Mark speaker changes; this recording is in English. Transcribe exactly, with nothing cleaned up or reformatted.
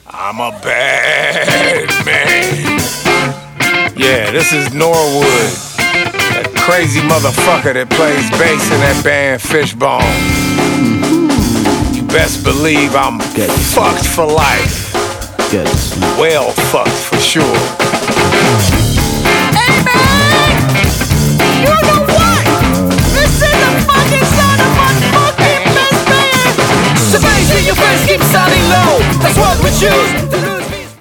Speaker 1: I'm a bad man. Yeah, this is Norwood, that crazy motherfucker that plays bass in that band Fishbone. You best believe I'm
Speaker 2: Good.
Speaker 1: fucked for life.
Speaker 2: Good.
Speaker 1: Well fucked for sure.
Speaker 3: Hey man! You know what? This is the fucking sound of my fucking best band! The bass in your face keeps sounding low. That's what we choose.